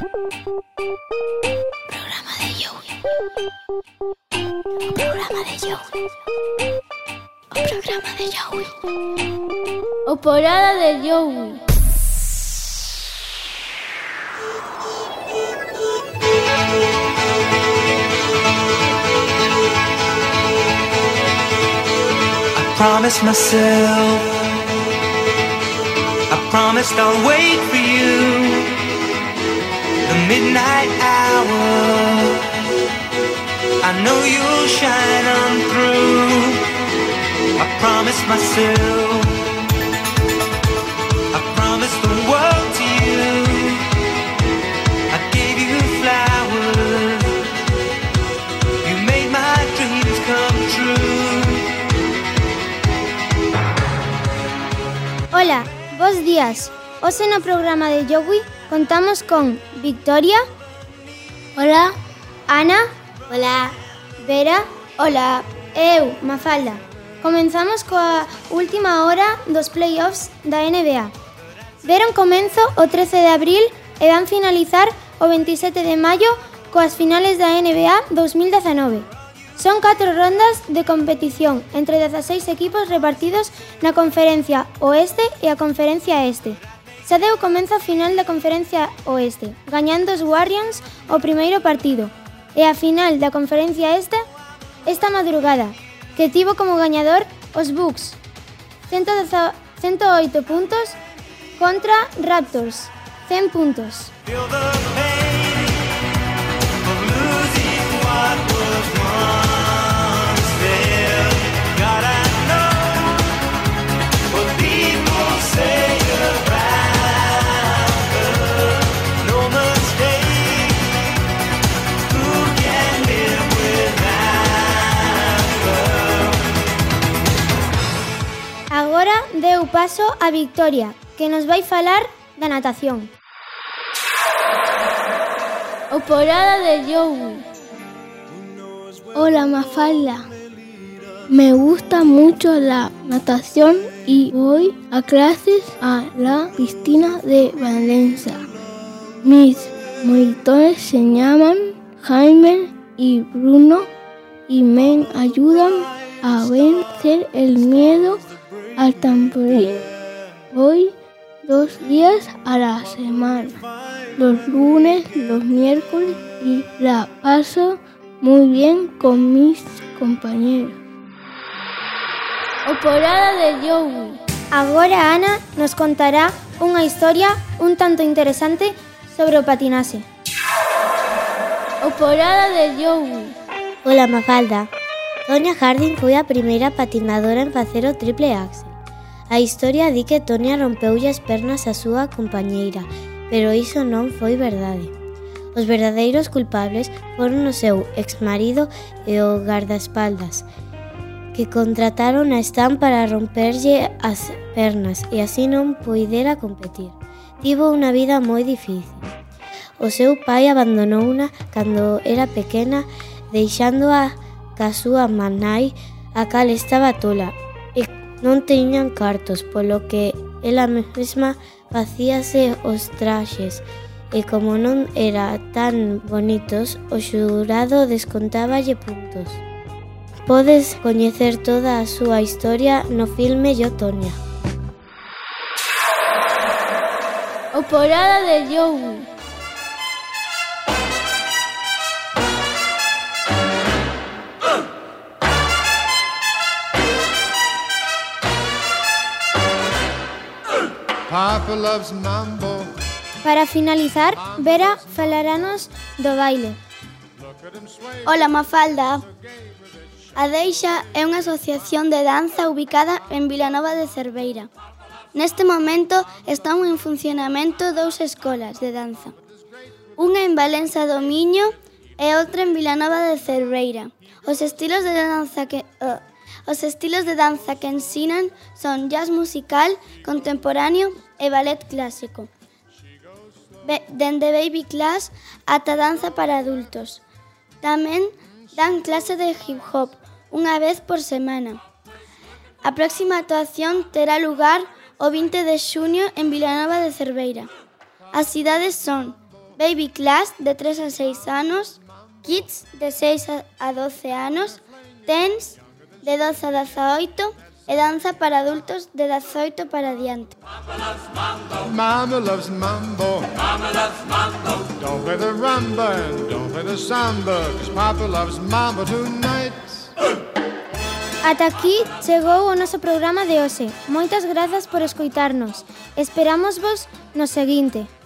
Programa de Joey. O programa de Joey. O programa de Joey. O porada de Joey. Promise myself, I promised I'll wait for you. The midnight hour, I know you'll shine on through. I promised myself, I promised the world to you. I gave you flowers, you made my dreams come true. Hola, bos días. Hoxe no programa de Joey contamos con Victoria. Hola. Ana. Hola. Vera. Hola. E eu, Mafalda. Comenzamos coa última hora dos playoffs da NBA. Deron comenzo o 13 de abril e van finalizar o 27 de maio coas finales da NBA 2019. Son 4 rondas de competición entre 16 equipos repartidos na Conferencia Oeste e a Conferencia Este. Xa deu comenzo a final da Conferencia Oeste, gañando os Warriors o primeiro partido, e a final da Conferencia Este esta madrugada, que tivo como gañador os Bucks, 108 puntos contra Raptors, 100 puntos. Agora deu paso a Victoria, que nos vai falar da natación. O porada de Joey. Hola Mafalda, me gusta mucho la natación y voy a clases a la piscina de Valencia. Mis monitores se llaman Jaime y Bruno y me ayudan a vencer el miedo al trampolín. Voy 2 días a la semana, los lunes, los miércoles, y la paso muy bien con mis compañeros. O porada de Joey. Agora Ana nos contará unha historia un tanto interesante sobre o patinaxe. O porada de Joey. Hola Mafalda. Tonya Harding foi a primeira patinadora en facer o triple axel. A historia di que Tonya rompeulle as pernas á súa compañeira, pero iso non foi verdade. Os verdadeiros culpables foron o seu exmarido e o gardaespaldas, que contrataron a Stan para romperlle as pernas e así non poidera competir. Tivo unha vida moi difícil. O seu pai abandonouna cando era pequena, deixándoa ca súa nai, a cal estaba tola, e non tiñan cartos, polo que ela mesma facíase os traxes, e como non era tan bonitos, o xurado descontáballe puntos. Podes coñecer toda a súa historia no filme Yo, Tonya. O porada de Joey. Papa loves mambo. Para finalizar, Vera falaranos do baile. Hola Mafalda. A Deixa é unha asociación de danza ubicada en Vilanova de Cerveira. Neste momento están en funcionamento 2 escolas de danza. Unha en Valença do Miño e outra en Vilanova de Cerveira. Os estilos de danza que ensinan son jazz musical, contemporáneo e ballet clásico. Dende baby class ata danza para adultos. Tamén dan clase de hip hop unha vez por semana. A próxima actuación terá lugar o 20 de xuño en Vilanova de Cerveira. As cidades son Baby Class de 3 a 6 anos, Kids de 6 a 12 anos, Teens de 12 a 18 e danza para adultos de 18 para diante. Mama loves mambo. Mama loves mambo. Don't play the rumba and don't play the samba, 'cause Papa loves mambo tonight. Ata aquí chegou o noso programa de hoxe. Moitas grazas por escoitarnos. Esperámosvos no seguinte.